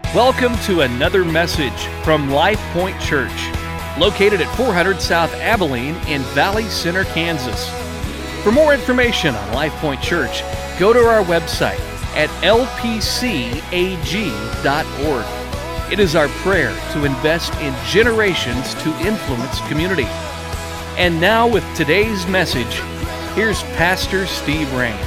Welcome to another message from Life Point Church, located at 400 South Abilene in Valley Center, Kansas. For more information on Life Point Church, go to our website at lpcag.org. It is our prayer to invest in generations to influence community. And now with today's message, here's Pastor Steve Rains.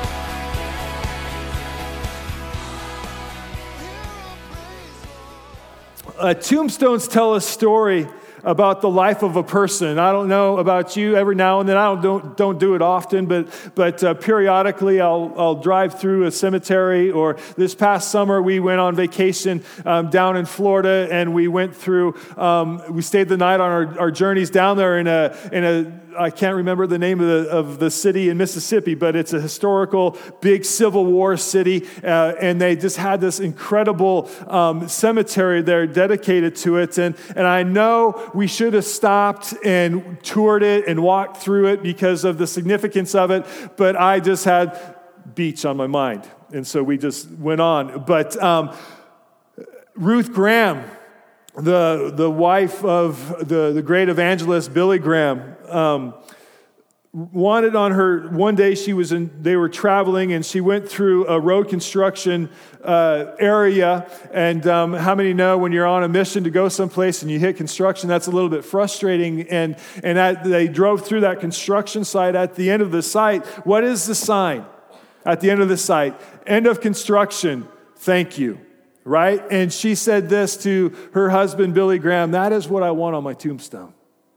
Tombstones tell a story about the life of a person. I don't know about you. Every now and then, I don't do it often, but periodically I'll drive through a cemetery. Or this past summer, we went on vacation down in Florida, and we went through. We stayed the night on our journeys down there in a I can't remember the name of the city in Mississippi, but it's a historical, big Civil War city, and they just had this incredible cemetery there dedicated to it. And I know we should have stopped and toured it and walked through it because of the significance of it, but I just had beach on my mind, and so we just went on. But Ruth Graham, the wife of the great evangelist Billy Graham, wanted on her, one day they were traveling, and she went through a road construction area. And how many know when you're on a mission to go someplace and you hit construction, that's a little bit frustrating. And they drove through that construction site. At the end of the site, what is the sign at the end of the site? End of construction, thank you. Right? And she said this to her husband, Billy Graham: that is what I want on my tombstone.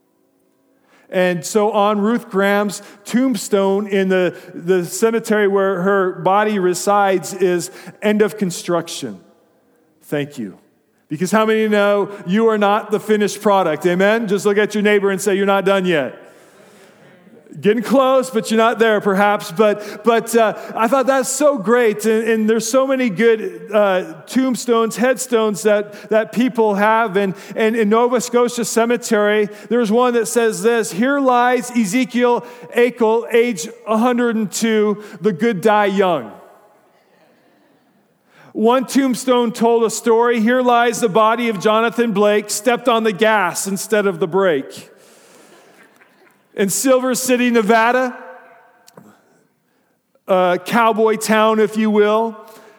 And so on Ruth Graham's tombstone in the cemetery where her body resides is end of construction. Thank you. Because how many know you are not the finished product? Amen? Just look at your neighbor and say, you're not done yet. Getting close, but you're not there, perhaps. But I thought that's so great, and there's so many good tombstones, headstones that people have. And in Nova Scotia Cemetery, there's one that says this: "Here lies Ezekiel Akel, age 102. The good die young." One tombstone told a story: "Here lies the body of Jonathan Blake, stepped on the gas instead of the brake." In Silver City, Nevada, a cowboy town, if you will,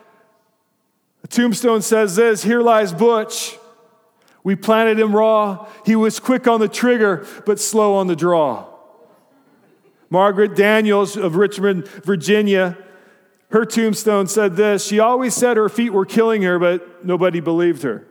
a tombstone says this: "Here lies Butch. We planted him raw. He was quick on the trigger, but slow on the draw." Margaret Daniels of Richmond, Virginia, her tombstone said this: "She always said her feet were killing her, but nobody believed her."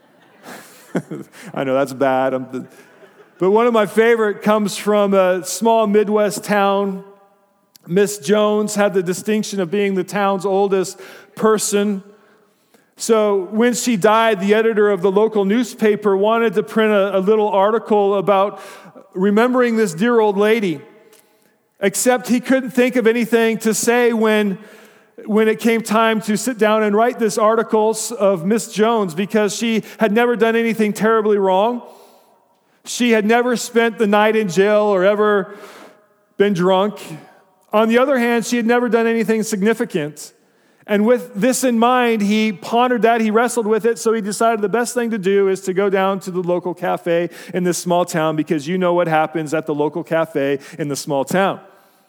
I know that's bad. But one of my favorite comes from a small Midwest town. Miss Jones had the distinction of being the town's oldest person. So when she died, the editor of the local newspaper wanted to print a little article about remembering this dear old lady. Except he couldn't think of anything to say when it came time to sit down and write this article of Miss Jones, because she had never done anything terribly wrong. She had never spent the night in jail or ever been drunk. On the other hand, she had never done anything significant. And with this in mind, he pondered that, he wrestled with it, so he decided the best thing to do is to go down to the local cafe in this small town, because you know what happens at the local cafe in the small town.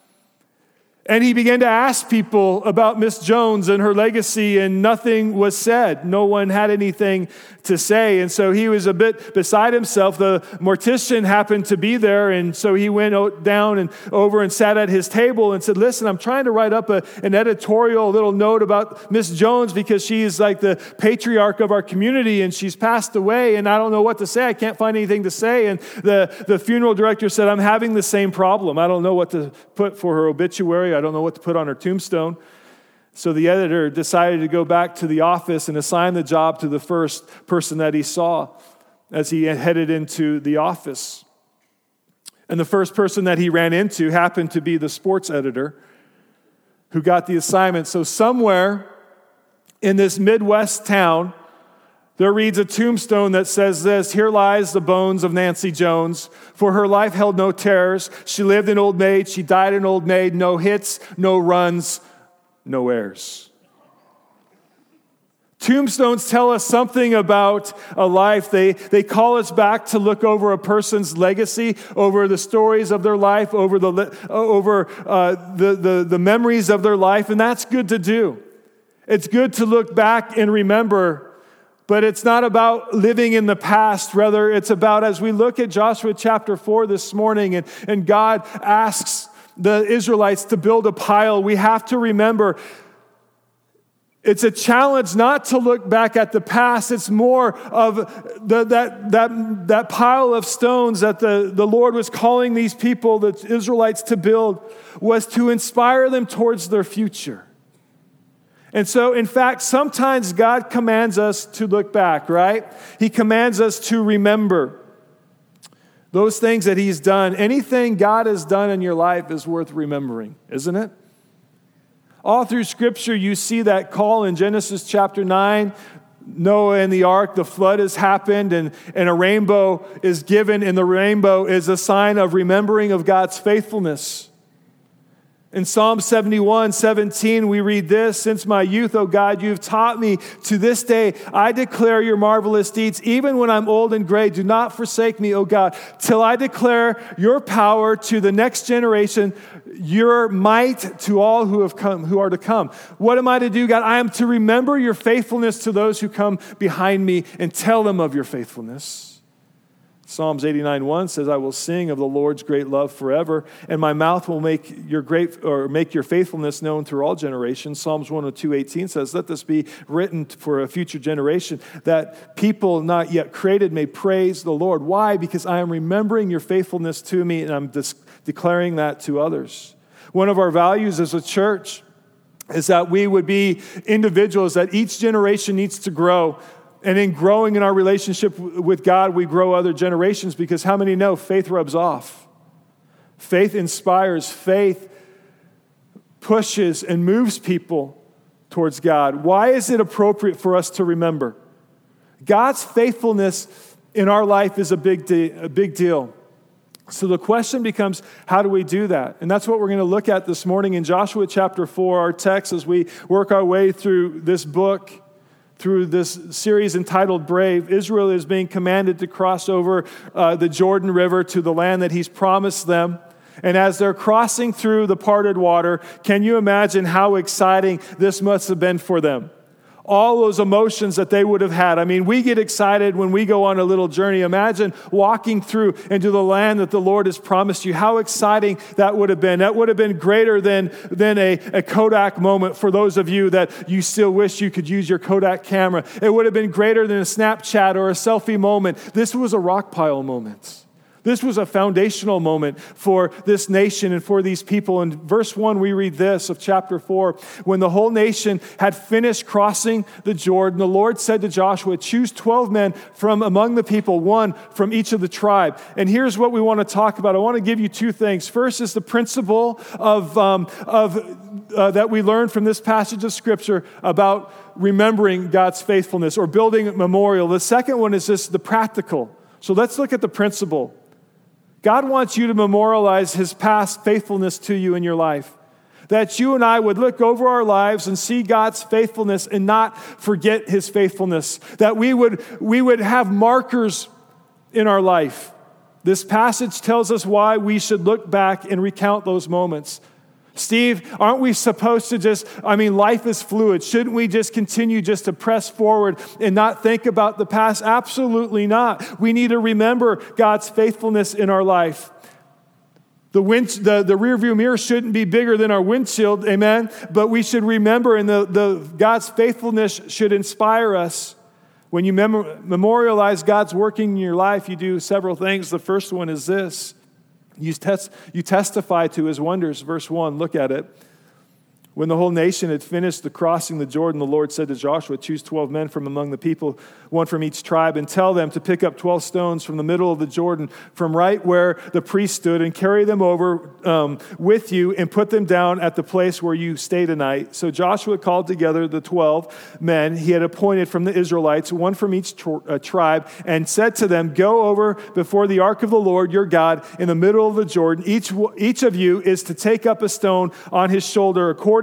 And he began to ask people about Miss Jones and her legacy, and nothing was said. No one had anything to say. And so he was a bit beside himself. The mortician happened to be there, and so he went down and over and sat at his table and said, "Listen, I'm trying to write up an editorial, little note about Miss Jones, because she's like the patriarch of our community, and she's passed away, and I don't know what to say. I can't find anything to say." And the funeral director said, "I'm having the same problem. I don't know what to put for her obituary. I don't know what to put on her tombstone." So the editor decided to go back to the office and assign the job to the first person that he saw as he headed into the office. And the first person that he ran into happened to be the sports editor who got the assignment. So somewhere in this Midwest town, there reads a tombstone that says this: "Here lies the bones of Nancy Jones. For her life held no terrors. She lived an old maid. She died an old maid. No hits, no runs, no heirs." Tombstones tell us something about a life. They call us back to look over a person's legacy, over the stories of their life, over the memories of their life, and that's good to do. It's good to look back and remember. But it's not about living in the past. Rather, it's about, as we look at Joshua chapter 4 this morning, and God asks the Israelites to build a pile, we have to remember it's a challenge not to look back at the past. It's more of that pile of stones that the Lord was calling these people, the Israelites, to build, was to inspire them towards their future. And so, in fact, sometimes God commands us to look back, right? He commands us to remember those things that He's done. Anything God has done in your life is worth remembering, isn't it? All through Scripture, you see that call in Genesis chapter 9. Noah and the ark, the flood has happened, and a rainbow is given, and the rainbow is a sign of remembering of God's faithfulness. In Psalm 71:17, we read this: "Since my youth, O God, you have taught me. To this day, I declare your marvelous deeds. Even when I'm old and gray, do not forsake me, O God, till I declare your power to the next generation, your might to all who are to come." What am I to do, God? I am to remember your faithfulness to those who come behind me and tell them of your faithfulness. Psalms 89:1 says, "I will sing of the Lord's great love forever, and my mouth will make your faithfulness known through all generations." Psalms 102:18 says, "Let this be written for a future generation, that people not yet created may praise the Lord." Why? Because I am remembering your faithfulness to me, and I'm declaring that to others. One of our values as a church is that we would be individuals that each generation needs to grow. And in growing in our relationship with God, we grow other generations, because how many know faith rubs off? Faith inspires. Faith pushes and moves people towards God. Why is it appropriate for us to remember? God's faithfulness in our life is a big deal. So the question becomes, how do we do that? And that's what we're going to look at this morning in Joshua chapter 4, our text, as we work our way through this book. Through this series entitled Brave. Israel is being commanded to cross over the Jordan River to the land that He's promised them. And as they're crossing through the parted water, can you imagine how exciting this must have been for them? All those emotions that they would have had. I mean, we get excited when we go on a little journey. Imagine walking through into the land that the Lord has promised you. How exciting that would have been. That would have been greater than a Kodak moment for those of you that you still wish you could use your Kodak camera. It would have been greater than a Snapchat or a selfie moment. This was a rock pile moment. This was a foundational moment for this nation and for these people. In verse 1, we read this of chapter 4. "When the whole nation had finished crossing the Jordan, the Lord said to Joshua, 'Choose 12 men from among the people, one from each of the tribe.'" And here's what we want to talk about. I want to give you two things. First is the principle that we learn from this passage of Scripture about remembering God's faithfulness or building a memorial. The second one is just the practical. So let's look at the principle. God wants you to memorialize His past faithfulness to you in your life. That you and I would look over our lives and see God's faithfulness and not forget His faithfulness. That we would have markers in our life. This passage tells us why we should look back and recount those moments. Steve, aren't we supposed to life is fluid. Shouldn't we just continue just to press forward and not think about the past? Absolutely not. We need to remember God's faithfulness in our life. The rearview mirror shouldn't be bigger than our windshield, amen? But we should remember, and God's faithfulness should inspire us. When you memorialize God's working in your life, you do several things. The first one is this. You testify to His wonders. Verse 1, look at it. When the whole nation had finished the crossing the Jordan, the Lord said to Joshua, "Choose 12 men from among the people, one from each tribe, and tell them to pick up 12 stones from the middle of the Jordan, from right where the priest stood, and carry them over with you, and put them down at the place where you stay tonight." So Joshua called together the 12 men he had appointed from the Israelites, one from each tribe, and said to them, "Go over before the ark of the Lord your God in the middle of the Jordan. Each of you is to take up a stone on his shoulder according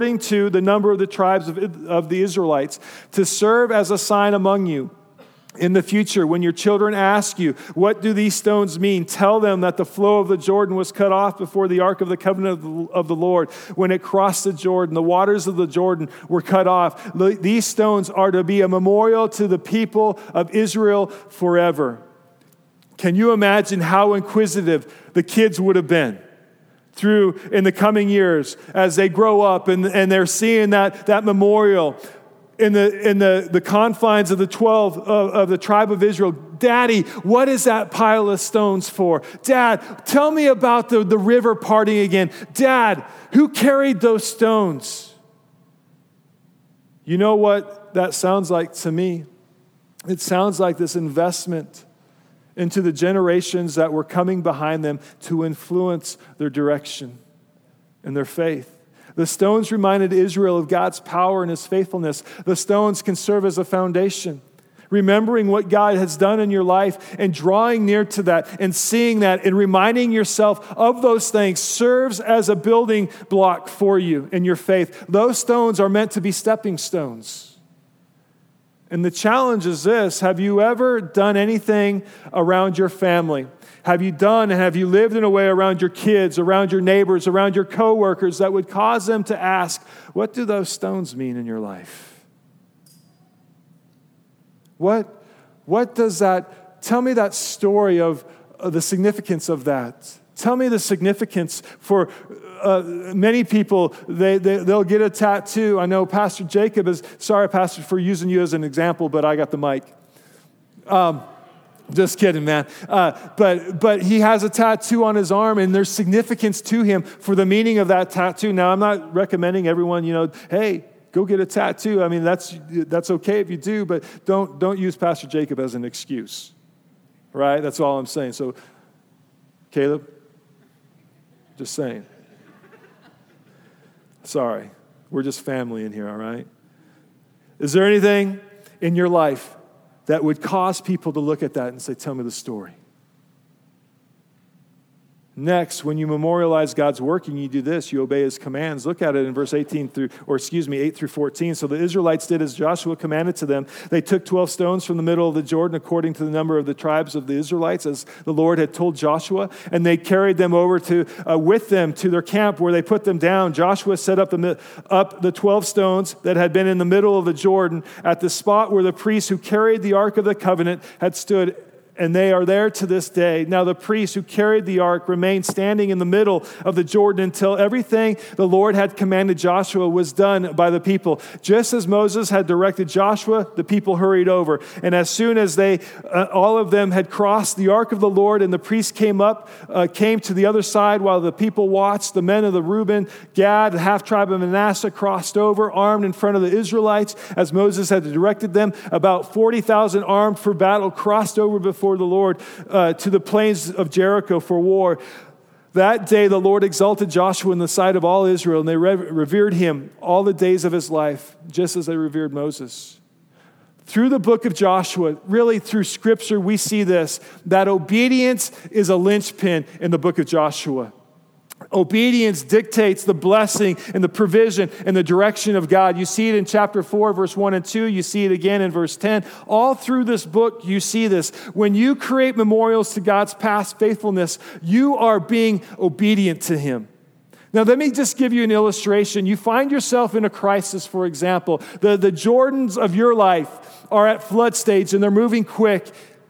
according to the number of the tribes of the Israelites, to serve as a sign among you. In the future, when your children ask you, what do these stones mean? Tell them that the flow of the Jordan was cut off before the ark of the covenant of the Lord. When it crossed the Jordan, the waters of the Jordan were cut off. These stones are to be a memorial to the people of Israel forever. Can you imagine how inquisitive the kids would have been through in the coming years as they grow up and they're seeing that memorial in the confines of the 12 of the tribe of Israel? Daddy, what is that pile of stones for? Dad, tell me about the river parting again. Dad, who carried those stones? You know what that sounds like to me? It sounds like this investment into the generations that were coming behind them to influence their direction and their faith. The stones reminded Israel of God's power and his faithfulness. The stones can serve as a foundation. Remembering what God has done in your life and drawing near to that and seeing that and reminding yourself of those things serves as a building block for you in your faith. Those stones are meant to be stepping stones. And the challenge is this: have you ever done anything around your family? Have you done and have you lived in a way around your kids, around your neighbors, around your coworkers that would cause them to ask, what do those stones mean in your life? What does that, tell me that story of the significance of that. Tell me the significance for many people. They'll get a tattoo. I know Pastor Jacob is, sorry, Pastor, for using you as an example, but I got the mic. Just kidding, man. But he has a tattoo on his arm, and there's significance to him for the meaning of that tattoo. Now, I'm not recommending everyone, hey, go get a tattoo. I mean, that's okay if you do, but don't use Pastor Jacob as an excuse, right? That's all I'm saying. So, Caleb, just saying. Sorry, we're just family in here, all right? Is there anything in your life that would cause people to look at that and say, tell me the story? Next, when you memorialize God's work and you do this, you obey his commands. Look at it in verse 8 through 14. So the Israelites did as Joshua commanded to them. They took 12 stones from the middle of the Jordan according to the number of the tribes of the Israelites, as the Lord had told Joshua, and they carried them over with them to their camp where they put them down. Joshua set up the 12 stones that had been in the middle of the Jordan at the spot where the priests who carried the Ark of the Covenant had stood, and they are there to this day. Now the priests who carried the ark remained standing in the middle of the Jordan until everything the Lord had commanded Joshua was done by the people. Just as Moses had directed Joshua, the people hurried over. And as soon as all of them had crossed the ark of the Lord, and the priests came to the other side while the people watched, the men of the Reuben, Gad, the half-tribe of Manasseh crossed over, armed in front of the Israelites, as Moses had directed them. About 40,000 armed for battle crossed over before the Lord to the plains of Jericho for war. That day the Lord exalted Joshua in the sight of all Israel, and they revered him all the days of his life, just as they revered Moses. Through the book of Joshua, really through Scripture, we see this, that obedience is a linchpin in the book of Joshua. Obedience dictates the blessing and the provision and the direction of God. You see it in chapter 4, verse 1 and 2. You see it again in verse 10. All through this book, you see this. When you create memorials to God's past faithfulness, you are being obedient to him. Now, let me just give you an illustration. You find yourself in a crisis, for example. The Jordans of your life are at flood stage, and they're moving quick.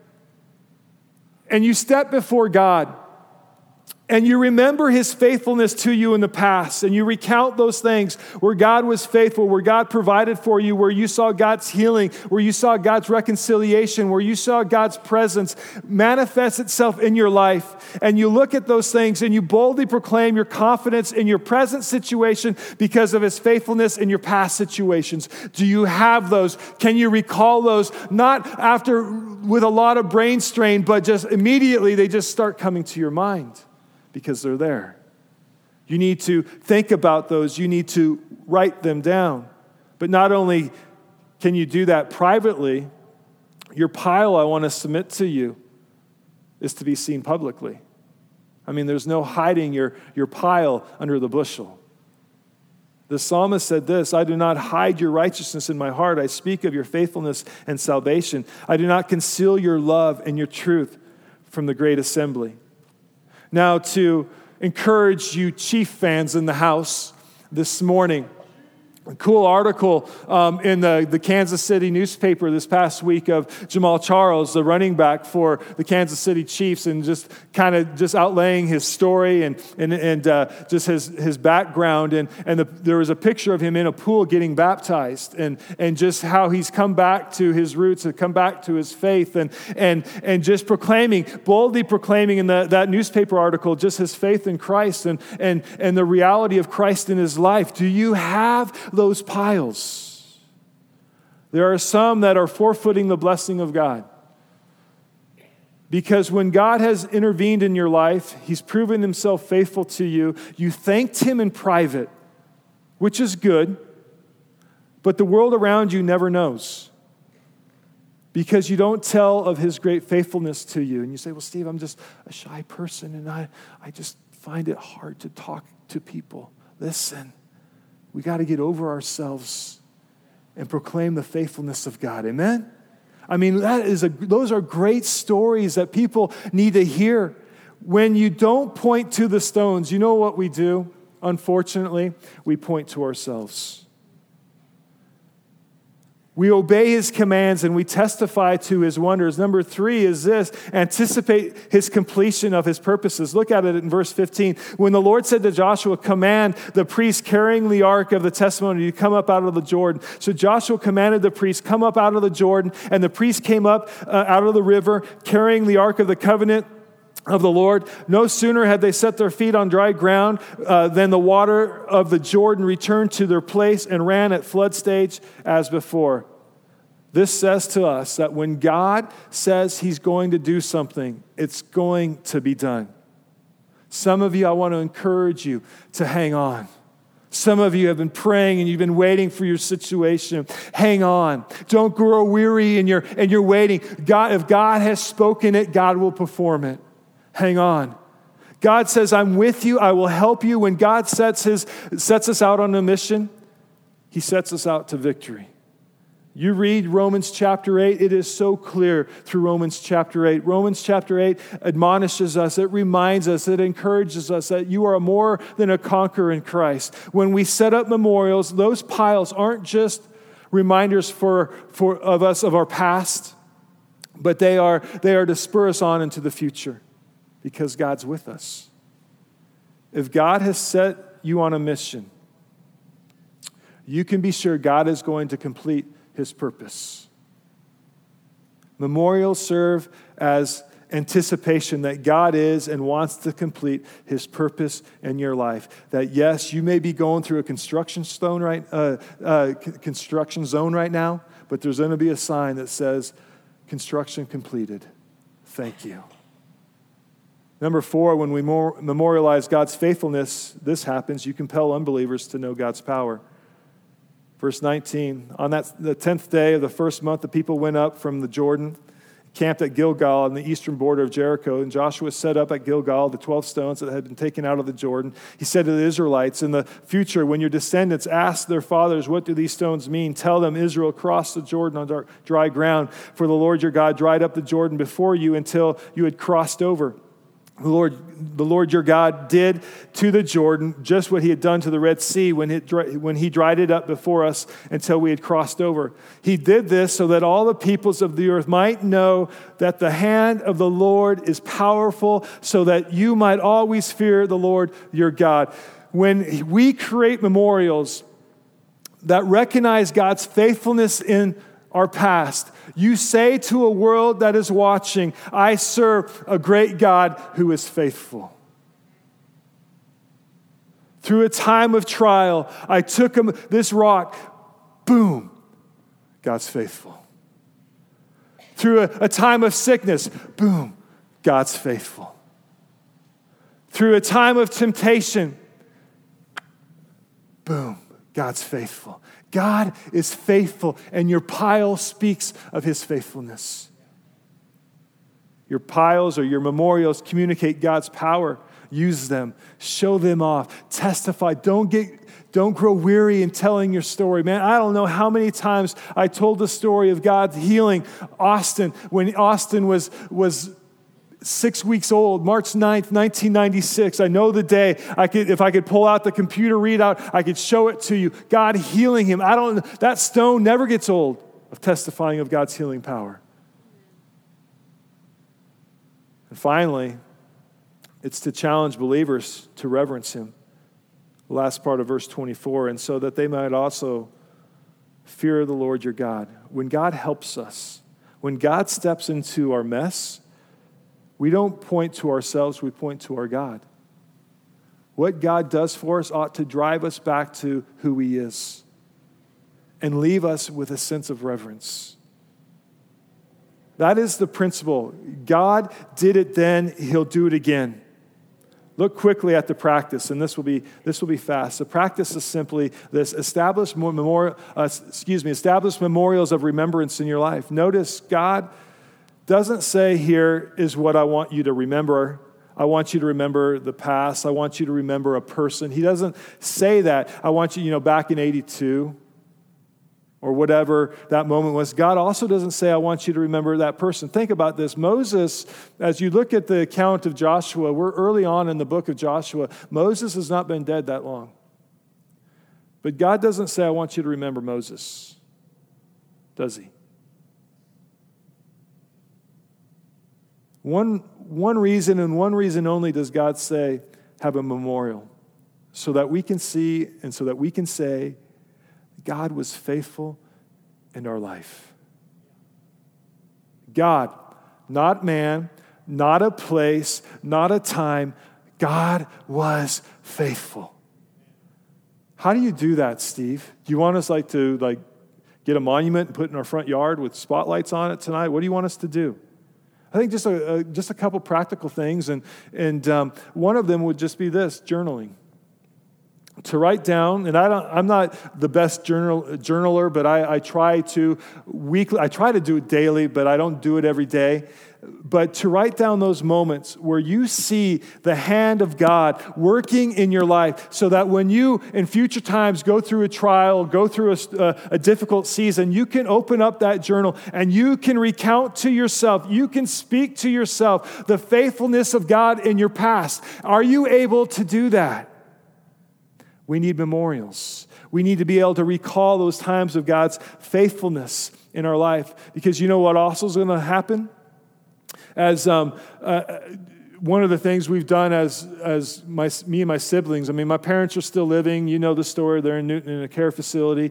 And you step before God. And you remember his faithfulness to you in the past, and you recount those things where God was faithful, where God provided for you, where you saw God's healing, where you saw God's reconciliation, where you saw God's presence manifest itself in your life. And you look at those things and you boldly proclaim your confidence in your present situation because of his faithfulness in your past situations. Do you have those? Can you recall those? Not after with a lot of brain strain, but just immediately they just start coming to your mind. Because they're there. You need to think about those. You need to write them down. But not only can you do that privately, your pile, I want to submit to you, is to be seen publicly. I mean, there's no hiding your pile under the bushel. The psalmist said this, I do not hide your righteousness in my heart. I speak of your faithfulness and salvation. I do not conceal your love and your truth from the great assembly. Now, to encourage you Chief fans in the house this morning, a cool article in the Kansas City newspaper this past week of Jamal Charles, the running back for the Kansas City Chiefs, and just kind of just outlaying his story and just his background. There was a picture of him in a pool getting baptized, and just how he's come back to his roots and come back to his faith, and just boldly proclaiming in that newspaper article just his faith in Christ and the reality of Christ in his life. Do you have those piles? There are some that are forfeiting the blessing of God. Because when God has intervened in your life, He's proven Himself faithful to you. You thanked Him in private, which is good, but the world around you never knows. Because you don't tell of His great faithfulness to you. And you say, well, Steve, I'm just a shy person, and I just find it hard to talk to people. Listen. We got to get over ourselves and proclaim the faithfulness of God. Amen? I mean, those are great stories that people need to hear. When you don't point to the stones, you know what we do? Unfortunately, we point to ourselves. We obey His commands and we testify to His wonders. Number 3 is this: anticipate His completion of His purposes. Look at it in verse 15. When the Lord said to Joshua, command the priest carrying the ark of the testimony to come up out of the Jordan. So Joshua commanded the priest, come up out of the Jordan, and the priest came up out of the river carrying the ark of the covenant of the Lord. No sooner had they set their feet on dry ground than the water of the Jordan returned to their place and ran at flood stage as before. This says to us that when God says He's going to do something, it's going to be done. Some of you, I want to encourage you to hang on. Some of you have been praying and you've been waiting for your situation. Hang on. Don't grow weary in your waiting. God, if God has spoken it, God will perform it. Hang on. God says, I'm with you. I will help you. When God sets us out on a mission, He sets us out to victory. You read Romans chapter 8, it is so clear through Romans chapter 8. Romans chapter 8 admonishes us, it reminds us, it encourages us that you are more than a conqueror in Christ. When we set up memorials, those piles aren't just reminders of us of our past, but they are to spur us on into the future. Because God's with us. If God has set you on a mission, you can be sure God is going to complete His purpose. Memorials serve as anticipation that God is and wants to complete His purpose in your life. That yes, you may be going through a construction zone right now, but there's going to be a sign that says, construction completed. Thank you. Number 4, when we memorialize God's faithfulness, this happens. You compel unbelievers to know God's power. Verse 19, on the 10th day of the first month, the people went up from the Jordan, camped at Gilgal on the eastern border of Jericho, and Joshua set up at Gilgal the 12 stones that had been taken out of the Jordan. He said to the Israelites, in the future, when your descendants ask their fathers, what do these stones mean? Tell them Israel crossed the Jordan on dry ground, for the Lord your God dried up the Jordan before you until you had crossed over. The Lord your God did to the Jordan just what He had done to the Red Sea when He dried it up before us until we had crossed over. He did this so that all the peoples of the earth might know that the hand of the Lord is powerful, so that you might always fear the Lord your God. When we create memorials that recognize God's faithfulness in our past, you say to a world that is watching, I serve a great God who is faithful. Through a time of trial, I took this rock, boom, God's faithful. Through a time of sickness, boom, God's faithful. Through a time of temptation, boom, God's faithful. God is faithful, and your pile speaks of His faithfulness. Your piles or your memorials communicate God's power. Use them. Show them off. Testify. Don't get don't grow weary in telling your story. Man, I don't know how many times I told the story of God healing Austin when Austin was 6 weeks old, March 9th, 1996. I know the day. If I could pull out the computer readout, I could show it to you. God healing him. That stone never gets old of testifying of God's healing power. And finally, it's to challenge believers to reverence him. The last part of verse 24, and so that they might also fear the Lord your God. When God helps us, when God steps into our mess, we don't point to ourselves, we point to our God. What God does for us ought to drive us back to who he is and leave us with a sense of reverence. That is the principle. God did it then, he'll do it again. Look quickly at the practice, and this will be fast. The practice is simply this: establish memorials of remembrance in your life. Notice God doesn't say, here is what I want you to remember. I want you to remember the past. I want you to remember a person. He doesn't say that. I want you, back in 82 or whatever that moment was. God also doesn't say, I want you to remember that person. Think about this. Moses, as you look at the account of Joshua, we're early on in the book of Joshua. Moses has not been dead that long. But God doesn't say, I want you to remember Moses, does he? One reason and one reason only does God say, have a memorial, so that we can see and so that we can say, God was faithful in our life. God, not man, not a place, not a time. God was faithful. How do you do that, Steve? Do you want us to get a monument and put it in our front yard with spotlights on it tonight? What do you want us to do? I think just a couple practical things, and one of them would just be this: journaling. To write down, and I'm not the best journaler, but I try to weekly. I try to do it daily, but I don't do it every day. But to write down those moments where you see the hand of God working in your life, so that when you in future times go through a trial, go through a difficult season, you can open up that journal and you can recount to yourself, you can speak to yourself the faithfulness of God in your past. Are you able to do that? We need memorials. We need to be able to recall those times of God's faithfulness in our life. Because you know what also is going to happen? As one of the things we've done as me and my siblings, my parents are still living. You know the story. They're in Newton in a care facility.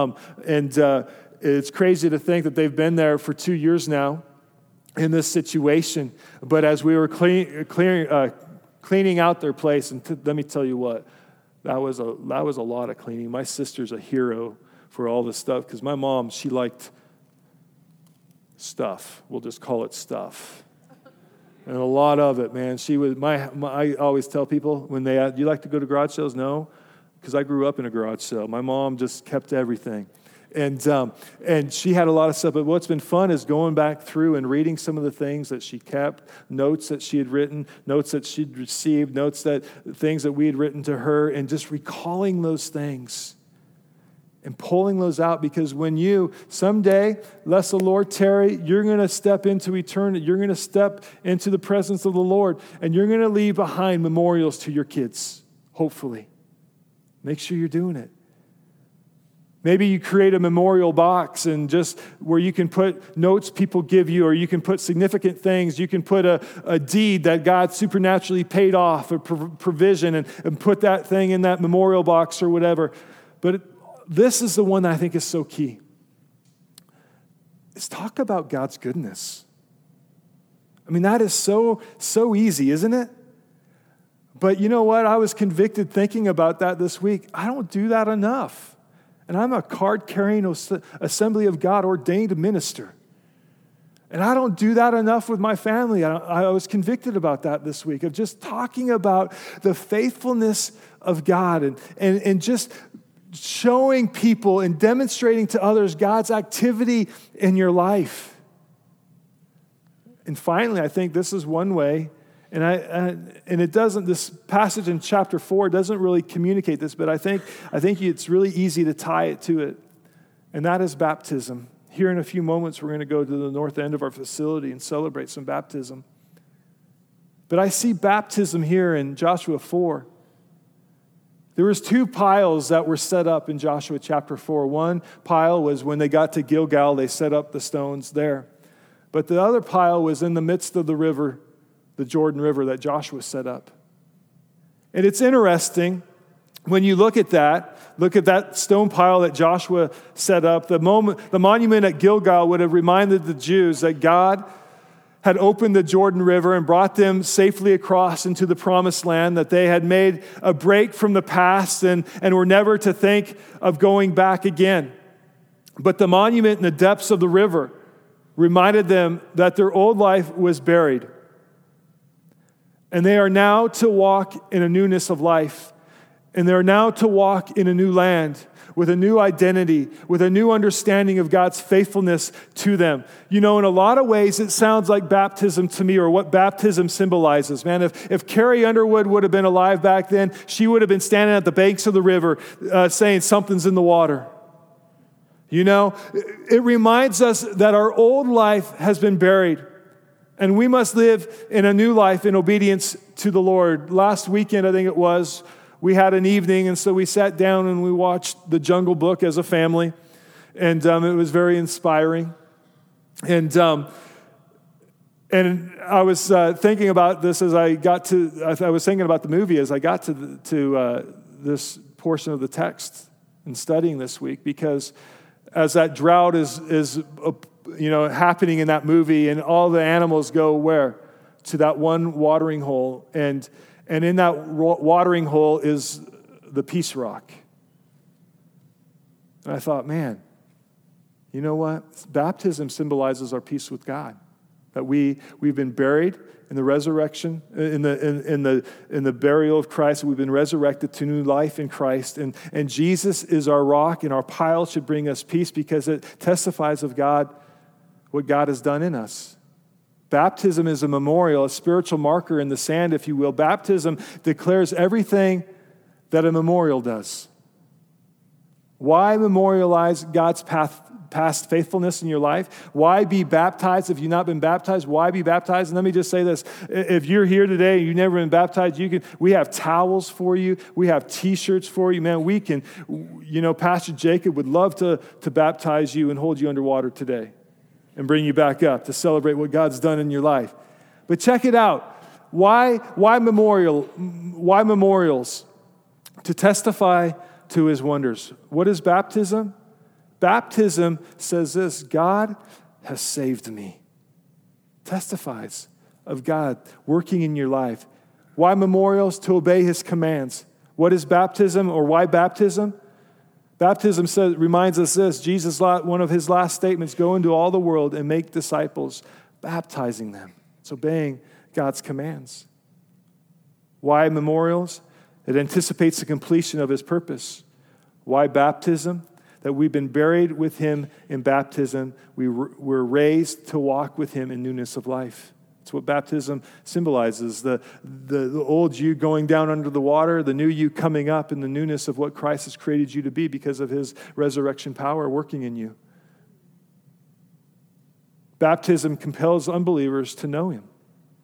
It's crazy to think that they've been there for 2 years now in this situation. But as we were cleaning out their place, and let me tell you what, that was a lot of cleaning. My sister's a hero for all this stuff, because my mom, she liked stuff. We'll just call it stuff. And a lot of it, man. She was I always tell people when they ask, do you like to go to garage sales? No, because I grew up in a garage sale. My mom just kept everything. And she had a lot of stuff. But what's been fun is going back through and reading some of the things that she kept, notes that she had written, notes that she'd received, things that we had written to her, and just recalling those things and pulling those out. Because when you, someday, lest the Lord tarry, you're going to step into eternity. You're going to step into the presence of the Lord, and you're going to leave behind memorials to your kids, hopefully. Make sure you're doing it. Maybe you create a memorial box and just where you can put notes people give you, or you can put significant things. You can put a deed that God supernaturally paid off, a provision, and put that thing in that memorial box or whatever. But this is the one that I think is so key. Is talk about God's goodness. That is so easy, isn't it? But you know what? I was convicted thinking about that this week. I don't do that enough. And I'm a card-carrying Assembly of God ordained minister. And I don't do that enough with my family. I was convicted about that this week, of just talking about the faithfulness of God and just showing people and demonstrating to others God's activity in your life. And finally, I think this is one way, And it doesn't, this passage in chapter 4 doesn't really communicate this, but I think it's really easy to tie it to it. And that is baptism. Here in a few moments, we're going to go to the north end of our facility and celebrate some baptism. But I see baptism here in Joshua 4. There was 2 piles that were set up in Joshua chapter 4. One pile was when they got to Gilgal, they set up the stones there. But the other pile was in the midst of the river, the Jordan River that Joshua set up. And it's interesting when you look at that stone pile that Joshua set up. The monument at Gilgal would have reminded the Jews that God had opened the Jordan River and brought them safely across into the promised land, that they had made a break from the past and were never to think of going back again. But the monument in the depths of the river reminded them that their old life was buried. And they are now to walk in a newness of life. And they are now to walk in a new land with a new identity, with a new understanding of God's faithfulness to them. You know, in a lot of ways, it sounds like baptism to me, or what baptism symbolizes. Man, if Carrie Underwood would have been alive back then, she would have been standing at the banks of the river saying something's in the water. You know, it reminds us that our old life has been buried, and we must live in a new life in obedience to the Lord. Last weekend, I think it was, we had an evening, and so we sat down and we watched The Jungle Book as a family, and it was very inspiring. And I was thinking about this as I was thinking about the movie as I got to this portion of the text and studying this week, because as that drought is happening in that movie, and all the animals go where? To that one watering hole, and in that watering hole is the peace rock. And I thought, man, you know what? Baptism symbolizes our peace with God. That we've been buried in the resurrection, in the burial of Christ. We've been resurrected to new life in Christ. And Jesus is our rock, and our pile should bring us peace because it testifies of God, what God has done in us. Baptism is a memorial, a spiritual marker in the sand, if you will. Baptism declares everything that a memorial does. Why memorialize God's past faithfulness in your life? Why be baptized if you've not been baptized? Why be baptized? And let me just say this. If you're here today and you've never been baptized, we have towels for you. We have T-shirts for you. Man, we can, Pastor Jacob would love to baptize you and hold you underwater today and bring you back up to celebrate what God's done in your life. But check it out. Why memorials? To testify to his wonders. What is baptism? Baptism says this: God has saved me. Testifies of God working in your life. Why memorials? To obey his commands. What is baptism, or why baptism? Baptism reminds us this: Jesus, one of his last statements, go into all the world and make disciples, baptizing them. It's obeying God's commands. Why memorials? It anticipates the completion of his purpose. Why baptism? That we've been buried with him in baptism. We're raised to walk with him in newness of life. It's what baptism symbolizes. The old you going down under the water, the new you coming up in the newness of what Christ has created you to be because of his resurrection power working in you. Baptism compels unbelievers to know him.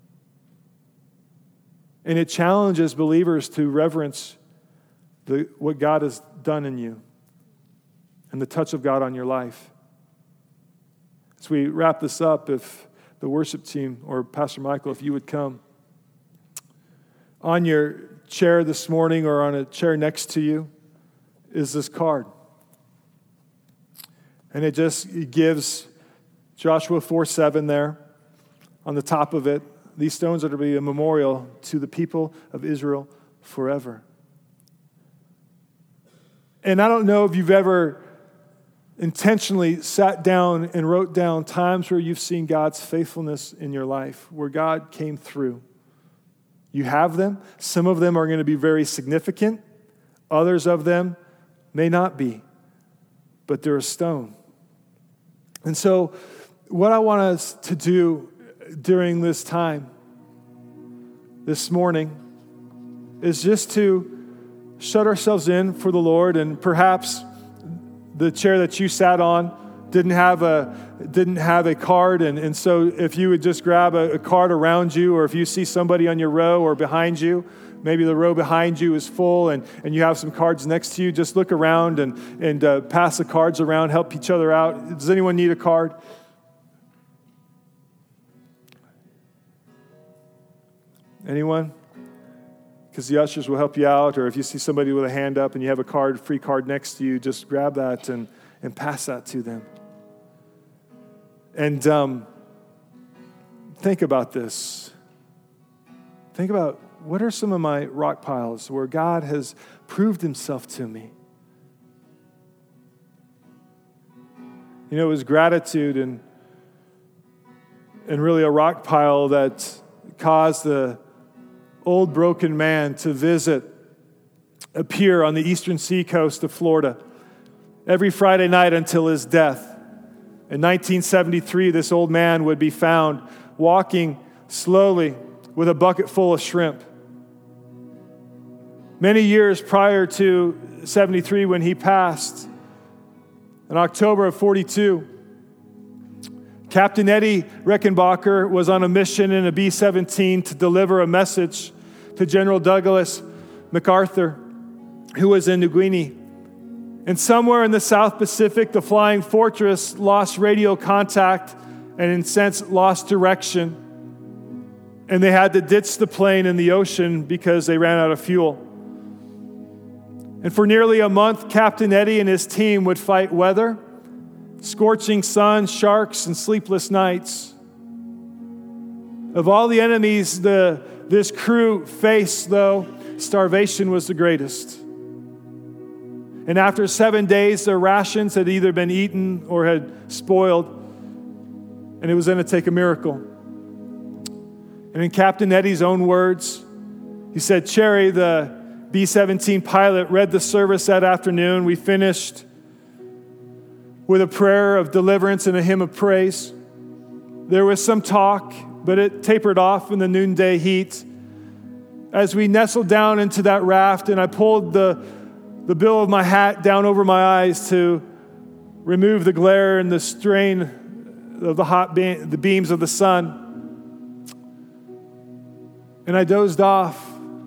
And it challenges believers to reverence what God has done in you and the touch of God on your life. As we wrap this up, if the worship team or Pastor Michael, if you would come. On your chair this morning, or on a chair next to you, is this card. And it gives Joshua 4:7 there on the top of it. These stones are to be a memorial to the people of Israel forever. And I don't know if you've ever intentionally sat down and wrote down times where you've seen God's faithfulness in your life, where God came through. You have them. Some of them are going to be very significant. Others of them may not be, but they're a stone. And so what I want us to do during this time this morning is just to shut ourselves in for the Lord. And perhaps the chair that you sat on didn't have a card, and so if you would just grab a card around you, or if you see somebody on your row or behind you, maybe the row behind you is full and you have some cards next to you, just look around and pass the cards around, help each other out. Does anyone need a card? Anyone? Because the ushers will help you out, or if you see somebody with a hand up and you have a free card next to you, just grab that and pass that to them. And think about this. Think about, what are some of my rock piles where God has proved himself to me? You know, it was gratitude and really a rock pile that caused the old broken man to visit a pier on the eastern seacoast of Florida every Friday night until his death. In 1973, this old man would be found walking slowly with a bucket full of shrimp. Many years prior to 73, when he passed, in October of 42, Captain Eddie Rickenbacker was on a mission in a B-17 to deliver a message to General Douglas MacArthur, who was in New Guinea. And somewhere in the South Pacific, the Flying Fortress lost radio contact and, in a sense, lost direction. And they had to ditch the plane in the ocean because they ran out of fuel. And for nearly a month, Captain Eddie and his team would fight weather, scorching sun, sharks, and sleepless nights. Of all the enemies this crew faced, though, starvation was the greatest. And after 7 days, their rations had either been eaten or had spoiled, and it was going to take a miracle. And in Captain Eddie's own words, he said, "Cherry, the B-17 pilot, read the service that afternoon. We finished with a prayer of deliverance and a hymn of praise. There was some talk, but it tapered off in the noonday heat. As we nestled down into that raft, and I pulled the bill of my hat down over my eyes to remove the glare and the strain of the beams of the sun. And I dozed off,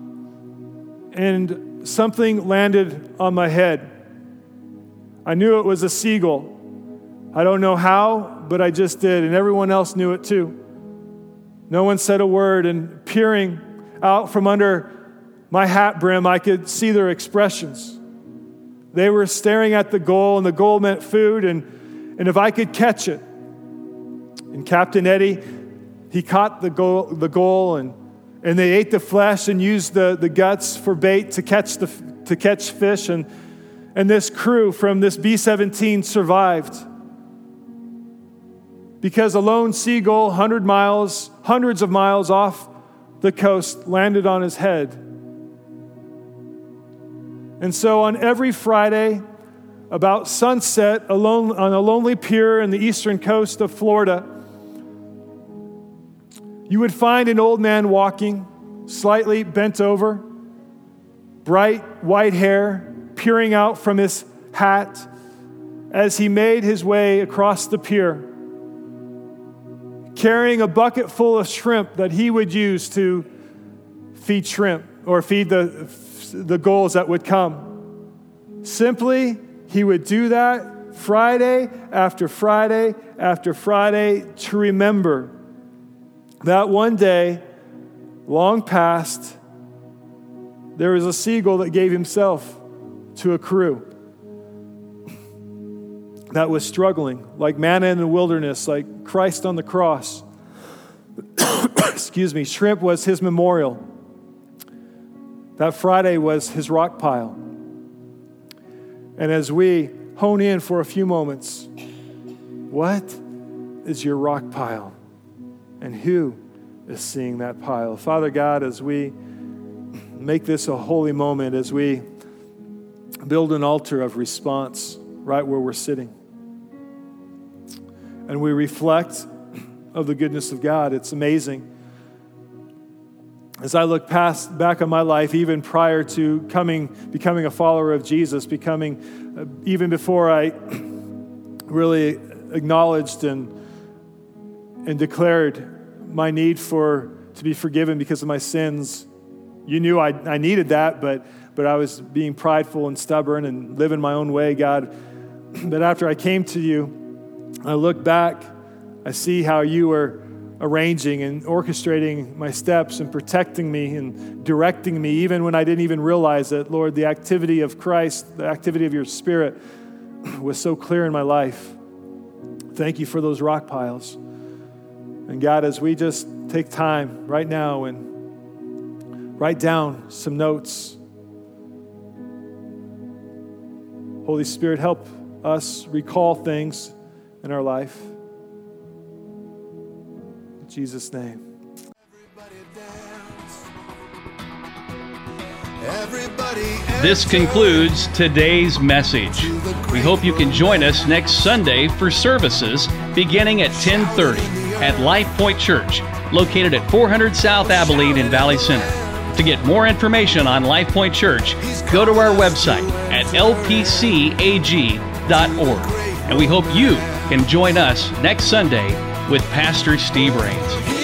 and something landed on my head. I knew it was a seagull. I don't know how, but I just did, and everyone else knew it too. No one said a word, and peering out from under my hat brim, I could see their expressions. They were staring at the goal, and the goal meant food, and if I could catch it. And Captain Eddie, he caught the goal, and they ate the flesh and used the guts for bait to catch fish, and this crew from this B-17 survived. Because a lone seagull, hundreds of miles off the coast, landed on his head. And so on every Friday, about sunset, on a lonely pier in the eastern coast of Florida, you would find an old man walking, slightly bent over, bright white hair peering out from his hat as he made his way across the pier, carrying a bucket full of shrimp that he would use to feed shrimp or feed the gulls that would come. Simply, he would do that Friday after Friday after Friday to remember that one day, long past, there was a seagull that gave himself to a crew that was struggling, like manna in the wilderness, like Christ on the cross. Excuse me, shrimp was his memorial. That Friday was his rock pile. And as we hone in for a few moments, what is your rock pile? And who is seeing that pile? Father God, as we make this a holy moment, as we build an altar of response right where we're sitting, and we reflect of the goodness of God, it's amazing as I look back on my life, even prior to becoming a follower of Jesus, even before I really acknowledged and declared my need to be forgiven because of my sins. You knew I needed that, but I was being prideful and stubborn and living my own way, God. But after I came to you, I look back, I see how you were arranging and orchestrating my steps and protecting me and directing me, even when I didn't even realize it. Lord, the activity of Christ, the activity of your Spirit was so clear in my life. Thank you for those rock piles. And God, as we just take time right now and write down some notes, Holy Spirit, help us recall things in our life. In Jesus' name. This concludes today's message. We hope you can join us next Sunday for services beginning at 10:30 at Life Point Church, located at 400 South Abilene in Valley Center. To get more information on Life Point Church, go to our website at lpcag.org. And we hope you can join us next Sunday with Pastor Steve Rains.